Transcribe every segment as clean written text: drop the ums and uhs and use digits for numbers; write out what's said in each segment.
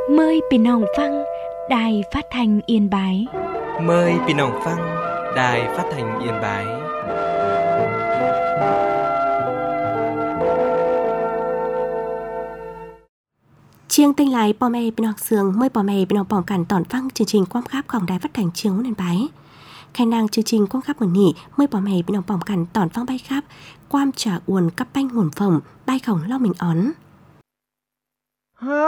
Mờiพี่น้องฟังđài phát thanh Yên Bái. Mời พี่น้องฟัง Đài Phát thanh Yên Bái. Chiêng tinh lái bò mè bên học sường mời bò mè bên học bỏng cản tỏn phăng chương trình quang khắpของđài phát thanh Chiêng Yên Bái. Khai nàng chương trình quang khắp một nỉ mời bò mè bên học bỏng cản tỏn phăng bay khắp quam trả uồn cắp banh hồn phồng bay khổng lo mình ón. Ha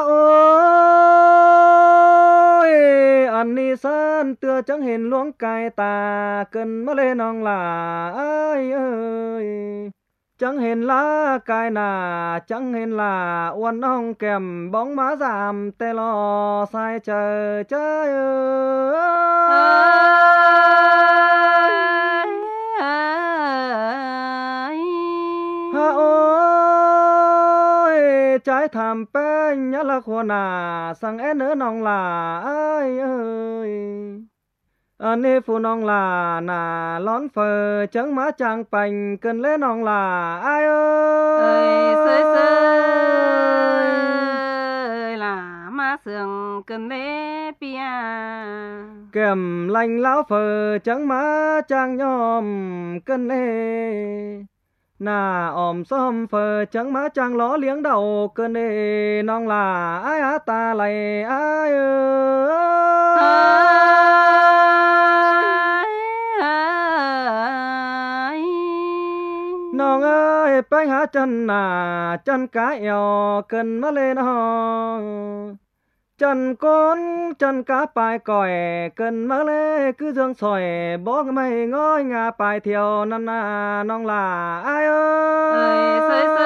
ơi anh đi san tựa chẳng hình luống cài tà cần mơ lên nong là ơi chẳng hình lá cài nà chẳng hình là uốn nong kèm bóng má giảm tê lo sai chờ chơi ha ơi trái thảm pe nhá là khô nà sang én nữa nong là ơi anh ấy phụ nong là nà lón phờ chẳng má chàng bành cần lấy nong là ai ơi sơi là má sườn cần lấy pia kèm lành lão phờ chẳng má chàng nhom cần lấy nà ỏm xóm phờ chẳng má chàng ló liếng đầu cần lấy nong là ai á ta lại ai nong ơi bánh há chân nà chân cá eo cần má lên ho chân con chân cá bài còi cần má lê cứ dương sỏi bó mày ngói ngà bài thiều năn nà nong là ai ơi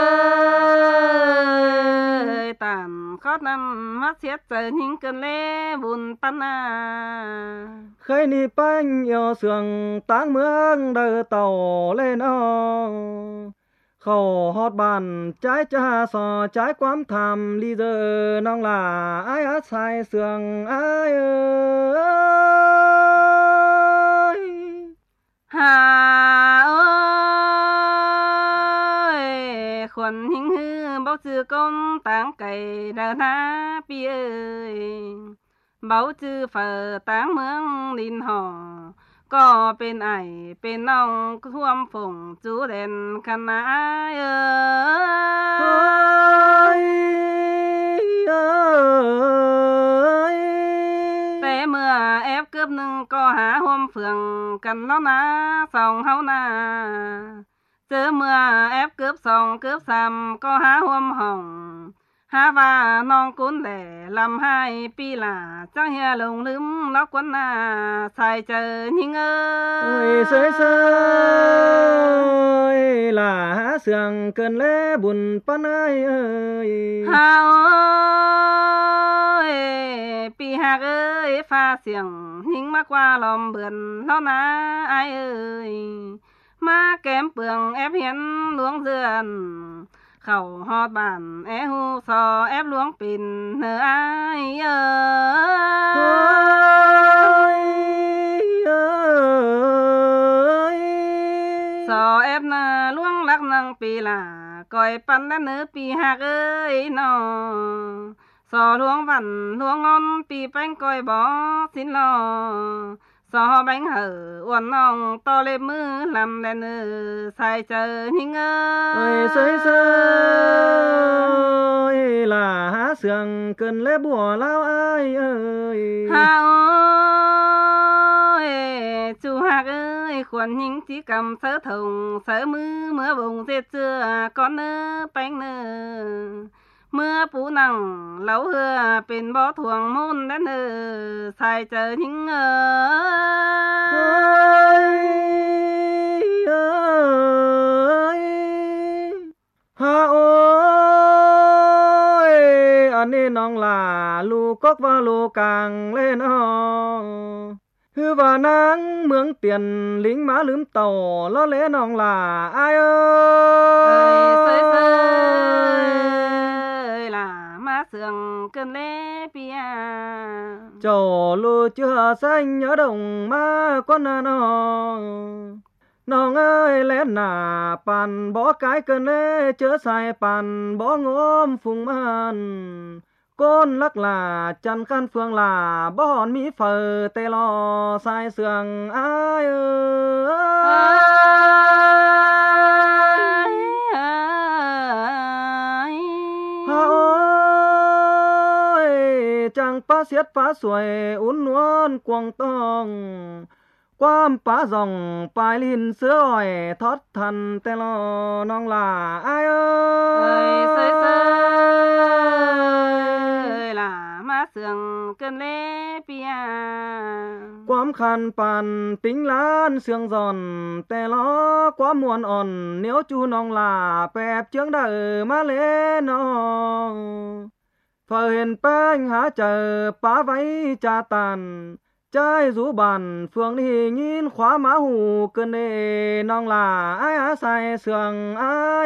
sơi tàn khót năm mắt xiết giờ những cơn lê buồn tan à khơi ni bánh yêu sườn táng mương đời tàu lên ho khẩu hót bàn trái cha sò trái quám thàm ly giờ nong là ai á sai sườn ai ơi hà ơi khuẩn hình hư bao chư công táng cày đờ na pi ơi bao chư phở táng mương linh hò có bên ai bên nong thuâm phùng chú đèn khăn ai ơi té mưa ép cướp nưng có há hôm phường cần nó ná sòng hấu na chớ mưa ép cướp sòng cướp xàm có há hôm hồng há và non cuốn lẻ làm hai pi là chẳng hề lùng lướm nó quấn à xài chờ nhưng ơi sơi là há sườn cần lẽ buồn pan ơi ha ơi pi hạc ơi pha xiềng nhưng má qua lòm bườn nó ná ai ơi má kém bường ép hiến luống dườn khẩu hót bàn é hu sò ép luống pin nở ai sò ép na luống lắc năng pi là coi pan đã nở pi hạc ơi nó sò luống vằn luống ngon pi bánh coi bó xin lo sò bánh hở uốn nong to lên mưa làm đèn xài chờ nhưng ơi sơi là há sườn cần lẽ bùa lao ai ơi ha ơi chú hạc ơi khuẩn những chỉ cầm sớ thùng sớ mưa vùng dệt chưa con nơ bánh nơ mưa phú nằng lâu hưa bên bó thuồng môn đến xài chờ những ha ơi anh nên nong là lu cốc và lu càng lên ho hư và nắng mướn tiền lính má lướm tàu lo lẽ nong là ai ơi là má sườn cơn lẽ pia trầu lu chưa xanh nhớ đồng má con nong ơi lẽ nà bàn bó cái cơn lẽ chớ sai bàn bó ngóm phùng man côn lắc là chân khăn phương là bó hòn mỹ phở tê lo sai sườn ai chẳng phá xiết phá xuôi uốn nuôn quăng tông quam phá dòng bài linh sữa ỏi thoát thần tê lo nong là ai ơi là má sườn cơn lê pia quam khăn bàn tính lan sương giòn tê lo quá muôn òn nếu chú nong là bẹp chướng đợi má lê nó phở hiền bánh há chờ phá váy cha tàn trái rú bàn phương đi nhìn khóa má hù cơn đê nong là ai á sai sườn ai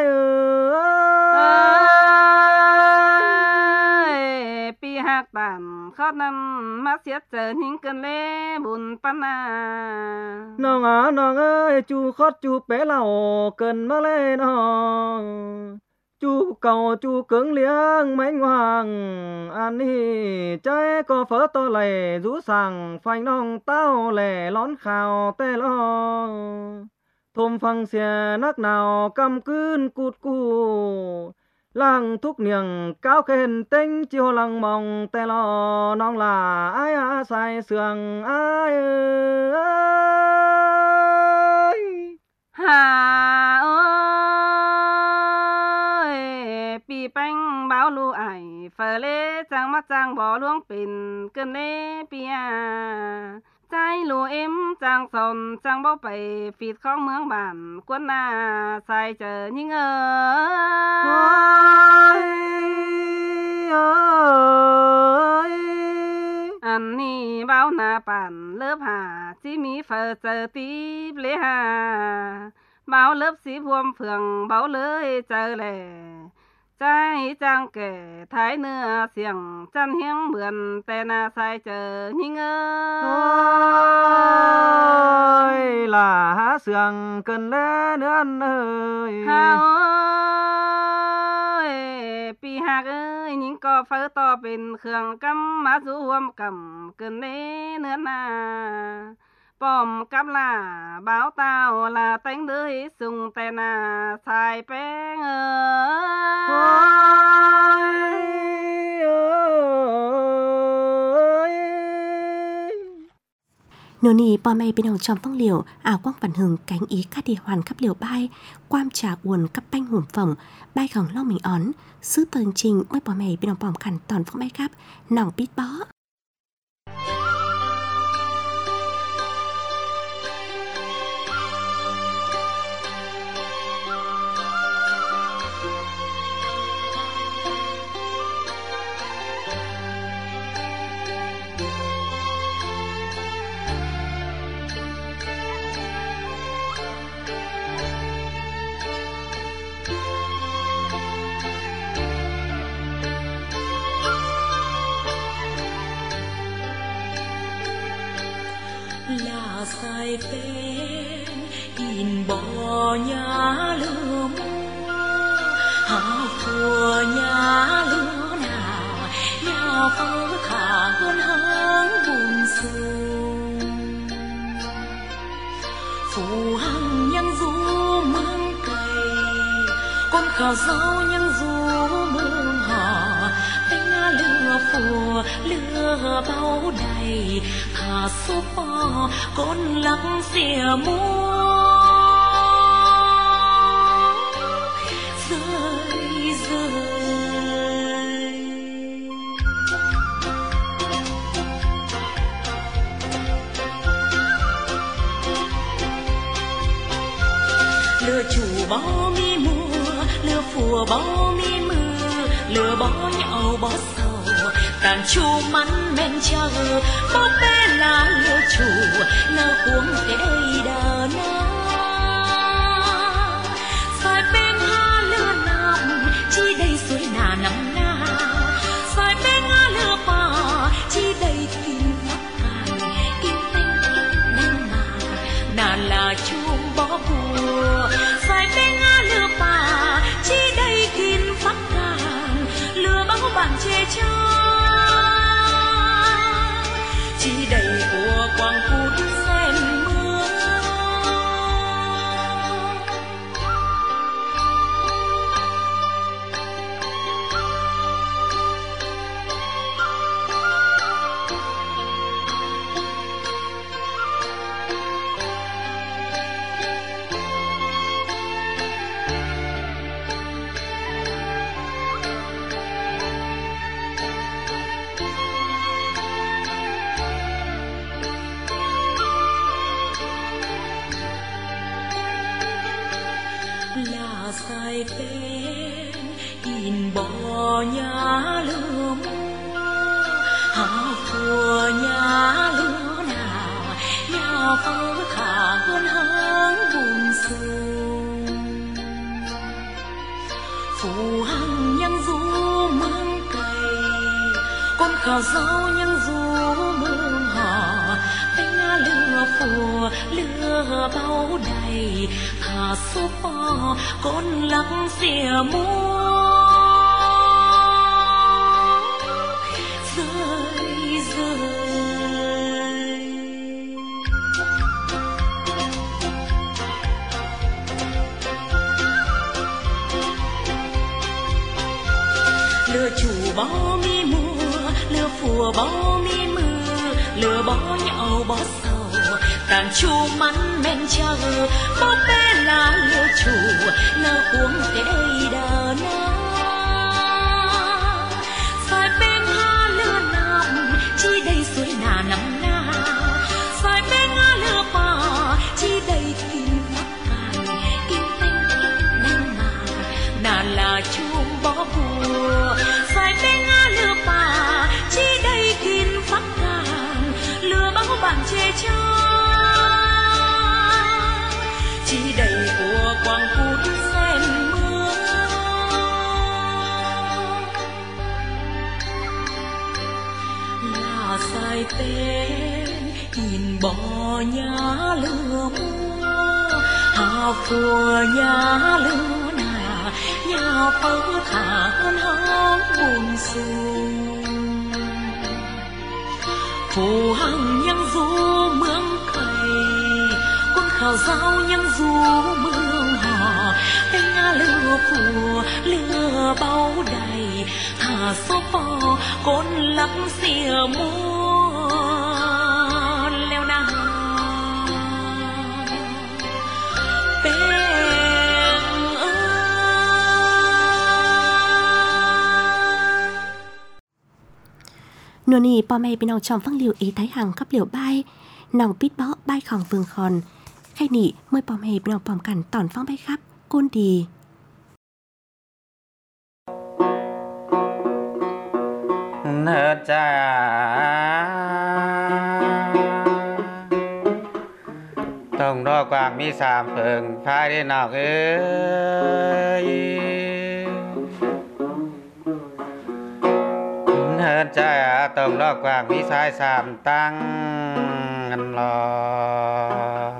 pi hạc tàn khót năm mắt xiết chờ những cơn lê buồn pan à nong ơi chú khót chú bé lào cơn má lê nó chú cầu chú cứng liếng mánh hoàng ăn hi trái có phở to lầy rú sàng phanh nong tao lẻ lón khào tê lo thôm phăng xe nắc nào cầm cươn cụt cù lăng thúc niềng cao khen tinh chiều lăng mong tê lo nong là ai á sai sườn ai ơi hà ơi pi bánh báo lu ải phở lê trang mắt trang bỏ luống pin cơn lê pia trái lùa em trang sồn trang bao bầy phịt khóc mướn bản quân na sai chờ những anh ni bao na bản lớp hà chỉ mi phở chờ tí lê hà bao lớp xí vuông phường bao lưới chờ lệ trái trang kể thái nưa xiềng chăn hiếng mượn tè na sai chờ những ơi là há sườn cần lẽ nữa anh ơi hà ơi pi hạc ơi những co phở to bên khương cắm má rú huôm cầm cần lẽ nữa na bom cắm là báo tao là tánh đứa sung tè na sai bén nô nì bò mày bên hồng trong phong liều quang văn hừng cánh ý cát đi hoàn khắp liều bay quam trà uồn cắp banh hùm phồng bay khổng long mình ón sứ tường trình mới bò mày bên hồng bòm khẩn toàn phong bay khắp nòng bít bó là sai bên in bò nhà lửa mua hà phùa nhà lửa nào nhà phơ khả hơn háng buồn xuông phù hằng nhân du mang cày con khảo rau nhân du mương họ cánh lửa phùa lửa bao đầy thả số bò con lắng xìa mua rơi rơi lửa chủ bao mi mùa lửa phùa bao mi mưa lửa bó nhậu bó sầu tàn chu mắn men chờ bó bé là lửa chủ lửa cuống để đây đờ na sai bên ha lửa nằm chi đây suối nà nằm na sai bên ha lửa bà chi đây kim phát cài kim tinh kim đen nà là chuông bó bùa sai bên ha lửa bà chi đây kim phát cài lửa bao bàn chê cho là sai tên in bỏ nhà lửa mua hạ phùa nhà lửa nào nhà phơ khả hơn háng buồn sương phù hằng nhân du mương cày con khảo giáo nhân du mương họ tiếng lửa phùa lửa bao đầy thả số bò con lắng xìa mua rơi rơi lửa chủ bó mi mùa lửa phùa bó mi mưa lửa bó nhậu bó sầu tàn chu mắn men chờ bó bé là lửa chủ lửa cuống thế đây đờ na phải bên ha lửa nằm chi đây suối nà nằm na phải bên ha lửa bà chi đây kim phát càn kim tinh kim đen nà là chuông bó bùa phải bên ha lửa bà chi đây kim phát càn lửa báo bạn chê cha chi đầy của quang phút sen mưa là sai tên nhìn bỏ nhà lửa mua hà phùa nhà lửa nà nhà phơ thả hơn hóng buồn sung phù hằng nhân du mương cày con khảo giáo nhân du mương họ tiếng lửa phùa lửa bao đầy thả số bò con lắc xìa mua leo na nô nì po mê bên nào trong phăng liều ý thái hàng cấp liều bay nòng pít bó bay khòng vương khòn khay nị mới po mê bên nào pòm cằn tòn phăng bay khắp côn đi nợ cha tổng đo quảng mi sàm phường phai đi nào ơi hơn cha tổng đo quảng mi sai sàm tăng ngân lò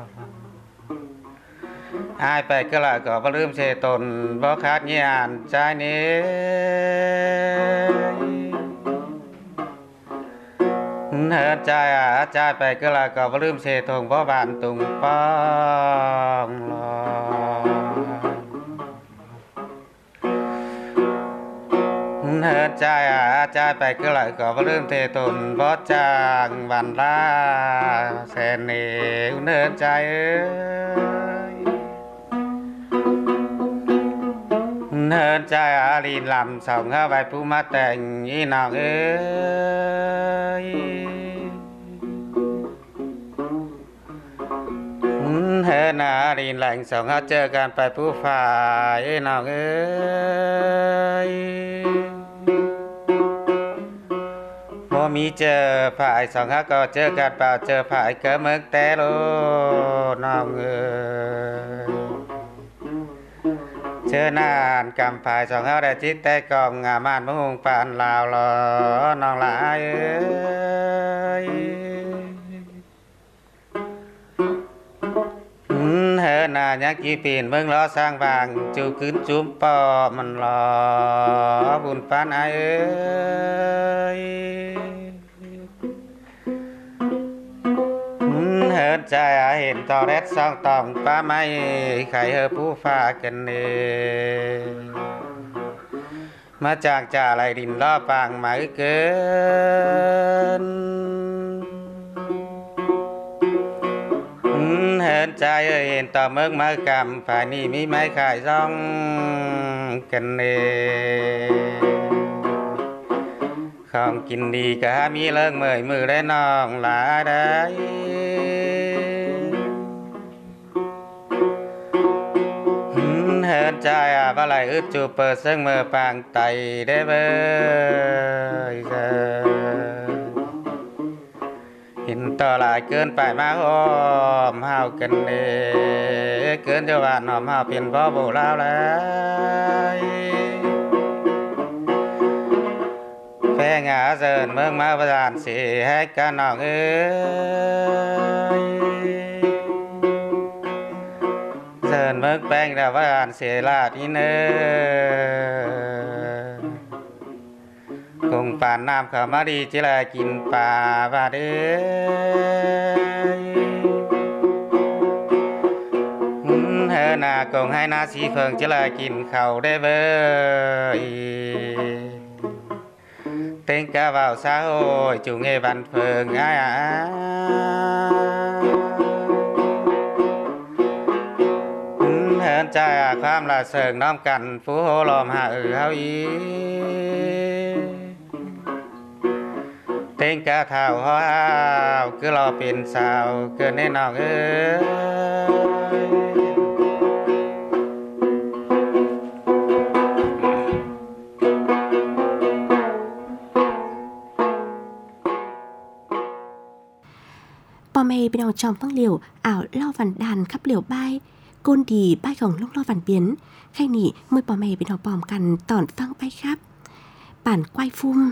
aiไปก็ละก็บ่ลืมเสตนบ่ขาดญาณใจนี้เฮิดใจใจไปก็ละก็บ่ลืมเสทงบ่บานตุงป้องลอเฮิดใจใจไปก็ละก็บ่ลืมเทตนบ่จางบันลาแสนนี่เฮิดใจเฮิดใจลีนลำส่องเข้าไปผู้มาแต่งอีน้องเอ้ยเฮิดนาลีนแหล่งส่องเข้าเจอกันไปผู้ฝ่ายอีน้องเอ้ยพอมีเจอฝ่ายส่องเข้าก็เจอกันเปล่าเจอฝ่ายเกิดเมืองแต่โลน้องเอ้ยเชื่อนานกำภายสองเขาได้จิตแต่กองงามานมะฮงปานลาวหลอน้องหลายเอ้ยเฮินนายักจีปีนเบิ่งล้อสร้างบางจูขึ้นจุ้มปอมันหลอบุญปานเอ้ยเฮินใจเห็นตอแรดซองตองป้าไม่ไข่เฮอผู้ฟ้ากันเองมาจากจ่าไหลดินล่อปางหมายเกินเฮินใจเห็นต่อเมืองมากำฝ่ายนี้มีไม้ขายซ่องกันเองของกินดีก็มีเลิกเมื่อยมือได้น้องหลาได้เฮิใจว่าไหลอึดจูเปิดซึ่งมือปางไตได้เบยหินต่อหลายเกินไปมาหอมเฮากันเด้เกินจะหวานหอมเฮาเป็นพ่อโบลาวแล้วแพงาเสินเมืองมาประทานสิให้กันน้องเอ้ยเสินเมืองแป้งแล้วประทานเสียลาดอีเนอคงป่านน้ำเข้ามาดีจิลากินป่าบาดเอ้ยเฮอนาคงให้นาสีเฟิงจิลากินข้าวได้เบ้ยเต็งกะว่าวสาวโอยจูงเอบันเฟิงอ้ายเฮินใจความละเสิงน้อมกันฟูโหลอมหาเฮาอีเต็งกะเท่าฮาวคือรอเป็นสาวเกินแน่นอนเอ้ยปอมเอเป็นเอาจอมฟังเหลียวอ่าวเล่าวันดันขับเหลียวใบก้นดีใบของลูกเล่าวันเบียนใครหนีมือปอมเอเป็นเอาปอมกันตอนฟังไปครับป่านควายฟุ้ม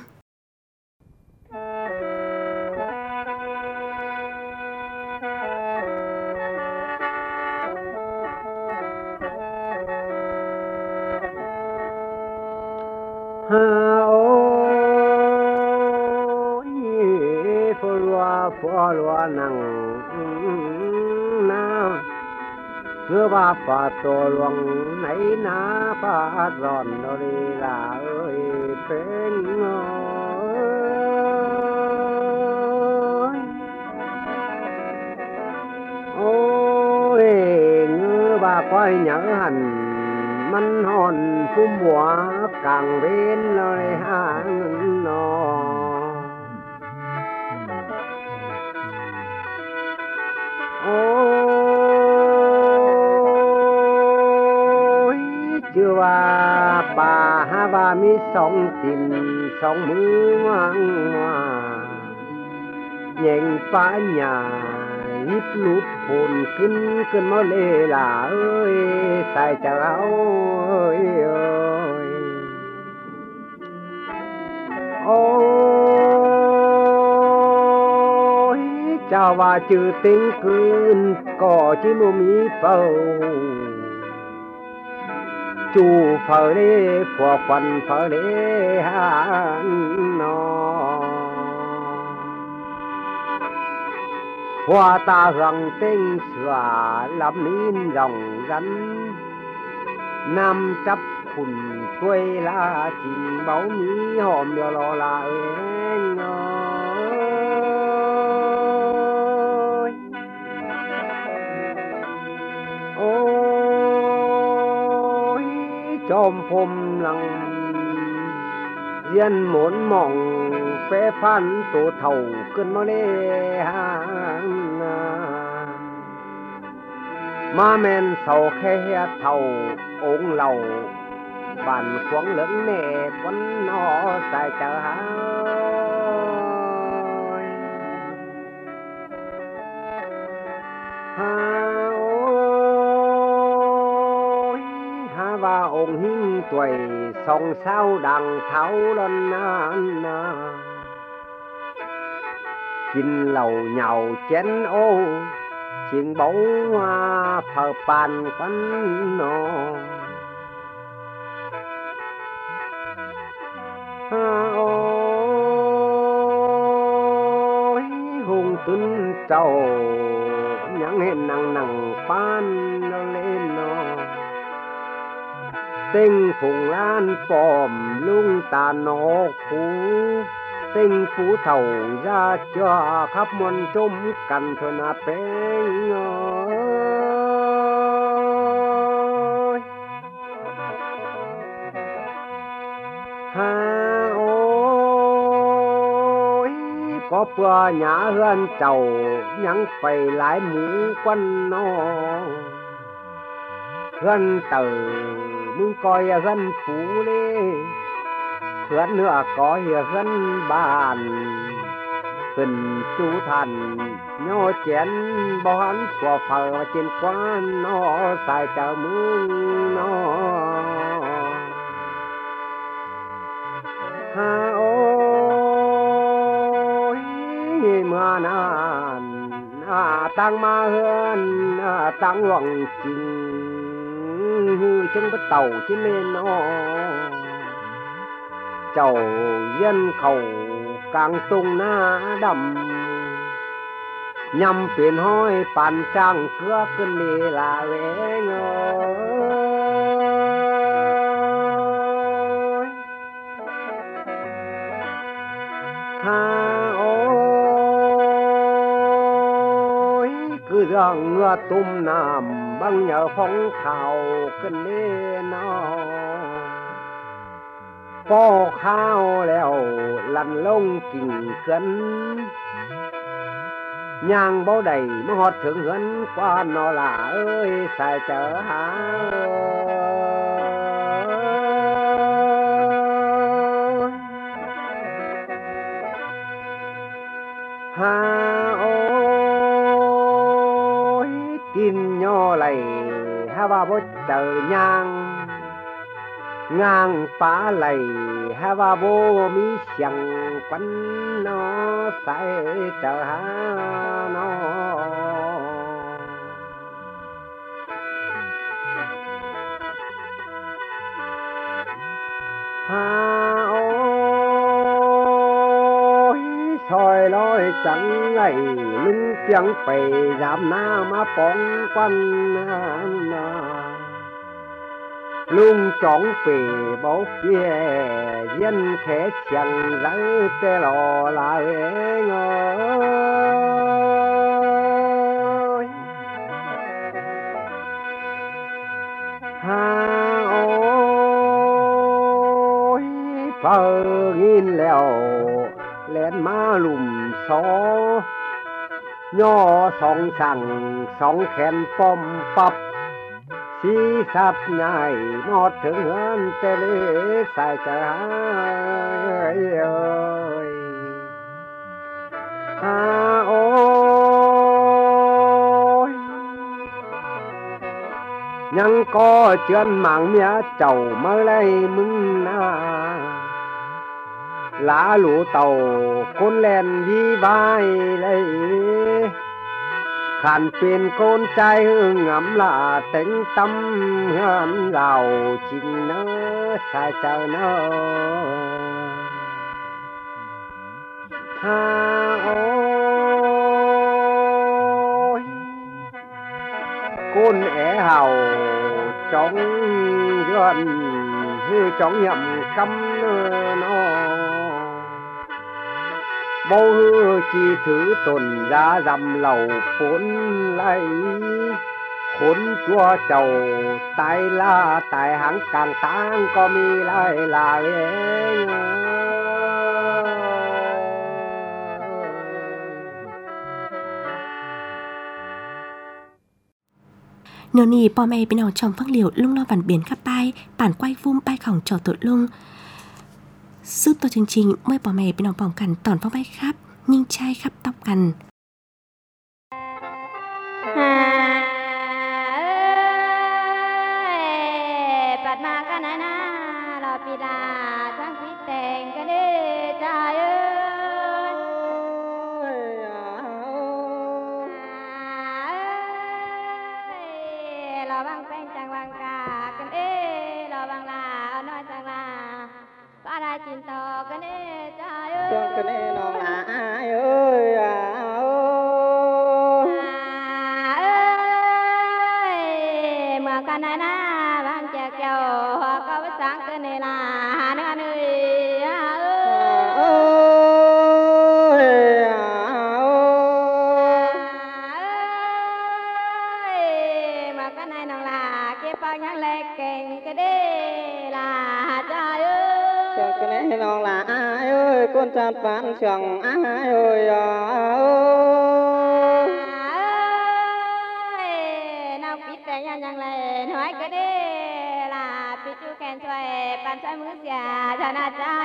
ฮาโอ้ยฟัวนังนาเมื่อว่าฝ่าตัวหลวงไหนนาป่าร้อนนรีลาเอ้ยเป็นโอ้ยเงือว่าควายเหยาหันมันหอนฟุ้มหัวกลางเว้นเลยหางนอโอ้ยชื่อว่าป่าฮาว่ามีสองตินสองมือวางว่าแย่งฟ้าหยายิบลุดผลขึ้นมาเลยล่ะเอ้ยใส่เจ้าเอ้ยโอ้ยเจ้าว่าจือติงคืนก็จิมุมีเป่าจูเผาเล่พวกควันเผาเล่หานนอหัวตาหลังเต้งเสือลำนี้รองรันนำจับขุนช่วยลาจิงเบามีหอมเดียวรอลาเองโอ้ยจอมพรมหลังเรียนหมุนมองเฟฟันตัวเท่าขึ้นมาเลยหางมาแม่นเสาแค่เท่าองค์เหล่าบ้านขวงเหลืองแน่คนนอใส่เจ้าหาโอ้ยหาว่าองค์หิ้งตัวยส่องเศร้าดังเท้าลนนานนากินเหล่าเหย่าเจนโอ้เชียงเบาว่าเผาปานควันนอโอ้ยหงตุนเจ้ายังเห็นนั่งปานเล่นนอเต็งผงล้านปอมลุงตาโนคูเต็งผู้เท่าญาจ้าขับมนจมกันเถอะนะเป็งฮาโอ้ยก็เพื่อหยาเฮือนเจ้ายังไปหลายหมูควันนอ gần tửมึงcoi gần phú đi hơn nữa có gần bàn gần chú thần nhô chén bao hắn của phở trên quán nó xài chợ mương nó ha ôi mà nàn tăng ma hơn tăng luận trình chân bất tàu trên lên nó chầu dân khẩu càng tung na đầm nhằm phiền hoi bàn trang cưa cơn đi là vẻ ngơi ha ôi cứ rằng ngựa tum nằm băng nhờ phong khảo cơn đi nó có khao leo lăn lông kình cân nhang bao đầy nó hót thượng hấn qua nó là ơi xài chở há ha ôi tin nhỏ lầy ha ba bố chờ nhang ngang phá lầy ha ba bố mi chẳng quấn nó say chờ ha nó ha ôi soi lối chẳng ngày lưng tiếng phẩy giảm na mà bóng quanh lung chọn về bảo kia dân khẽ chẳng rắn tê lò lại ngồi ha ôi phờ nghìn lèo lên má lùm xó nhỏ song sằng song khen pom pắp si sắp nhảy mót thượng hơn tê lê xài trời ơi ha ôi nhưng có chuyện mạng mía chầu mơ lấy mừng na lá lũ tàu côn len đi vai lấy khăn tiền con trai ngắm là tính tâm hơn giàu chính nó sai chờ nó ha ôi con é hào trong gần hư trong nhậm căm nó bao hư chi thứ tồn ra dầm lầu phốn lấy khốn chua chầu tay la tay hắn càng tang có mi lại là nghe nô nì bò mè bên nào trong phăng liều lung lo vằn biển khắp bay bản quay vum bay khổng trò tội lung sư tổ chương trình mới bò mè bên nào bỏng cằn tòn phong bay khắp nhưng trai khắp tóc cằn cái này nó là ai ơi ơi mà cái này na bạn chè kêu có bữa sáng cái này là nữa ơi mà cái này nó là cái bao nhang lệ kèn cái đi là trời ơi cái này nó là ai ơi con trai phán chẳng ai ơi nào biết cái nhà cha nhang lệ nói cái đi là bị chú khen xoay bàn xoay mưa xà cho na cha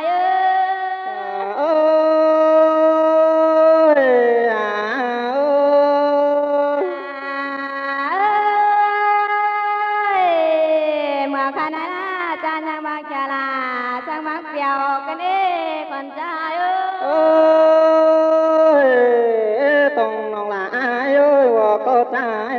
mưa khăn na cha nhang bang cha là sang bang piao cái đi còn cha tông nong là ai ơi và cô trai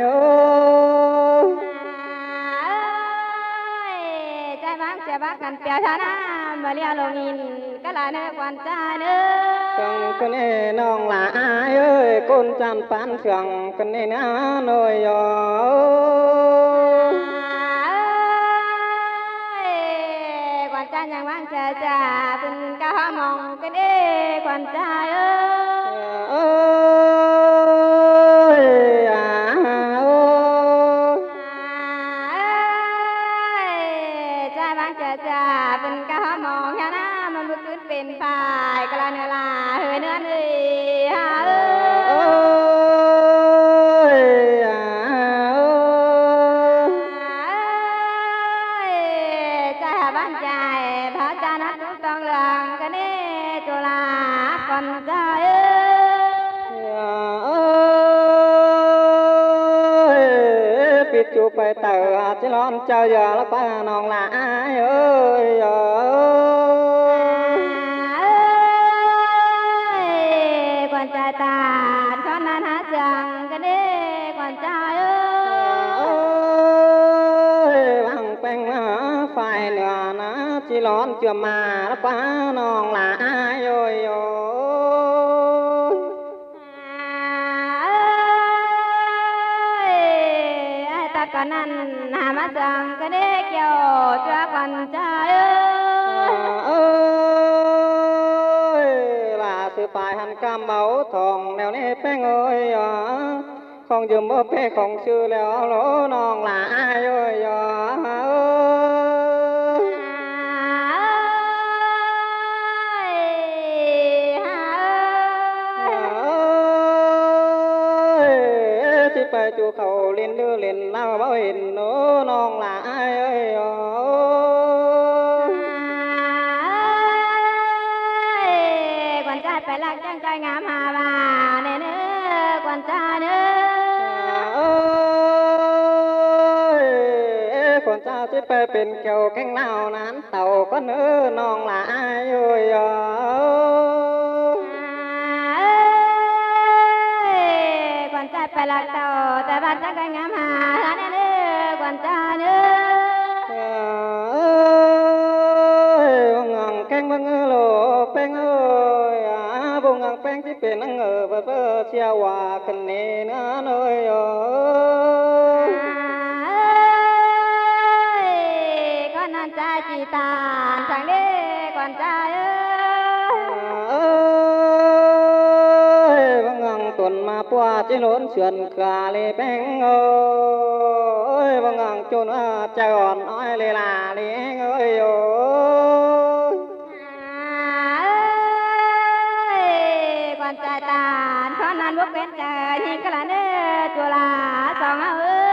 trai bác cha bác cần piao cha na mà lia lồng in cái là nơi quan cha nữa con này nong là ai ơi con chăn pan phượng con này nó nồi quan cha nhang bác cha cha từng cao mong cái đi quan chaเป็นก้ามองแค่นั้นมันบุกขึ้นเป็นฝ่ายกลาเนื้อลาเฮ้ยเนื้อเนื้อใจบ้านใจพระจานัดทุกต้องเรื่องกันนี่จุฬาคนใจปิดจูไปเต๋อจะร้อนเจ้าอย่าละป้านองละอายเอ้ยกวนใจตาขอนันหาเสียงกันดิกวนใจบางแป้งมาฝ่ายเหนือนะจะร้อนเชื่อมาละป้านองละอายเอ้ยก็นั่นหามาจังก็ได้เกี่ยวจ้าควันใจลาสือปลายหันกำเบาทองแนวนี้แป้งเอ้ยของยืมบ่เป้ของชื่อแล้วโลน้องลาอายเอ้ยไปจูเขาเล่นดื้อเล่นเล่าบ่เห็นโน้น้องหลายเอ้ยกวนใจไปลักจังใจงามหาบาเนื้อกวนใจเนื้อกวนใจที่ไปเป็นเกี่ยวแข้งเล่านั้นเต่าก็เนื้อน้องหลายเอ้ยไปลักเต่าแต่บ้านจังกันงามหาเนื้อกวนใจเนื้อบงงังแข้งบังโลแป้งเอ้ยบงงังแป้งที่เป็นนังเบอเชียว่ากันเนื้อเอ้ยก็นั่นใจจีตานทางเด้กวนใจตุนมาปัวจิโลนเฉือนกาเลยแป้งเอ้ยบางงังจนใจอ่อนอ้อยเลยลาเลยเอ้ยก่อนใจตาเพราะนั้นบุกเป็นใจที่กระเนื้อจุฬาสอง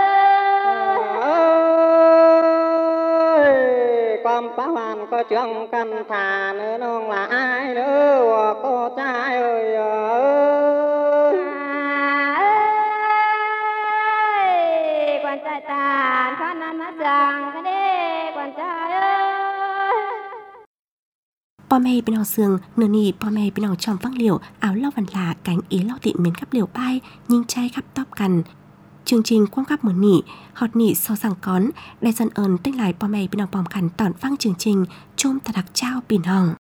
ความป้าวันก็เชื่องกันทาเนื้อน้องละอายเนื้อว่าก็ใจเอ้ยใจตาเพราะนั้นมาจังก็ได้กวนใจพ่อแม่เป็นเอาเสืองเนื้อนี่พ่อแม่เป็นเอาจอมฟังเหลียวเอาเล่าวันลาcảnh ýเล่าติเมนกับเหลียวป้ายยิงใจขับตอบกันchương trình quan cấp muốn nị hot nị so sang cón đại dân ơn tinh lạiพ่อแม่เป็นเอาปอมกันตอนฟังchương trình chôm ta đặc trao bình hồng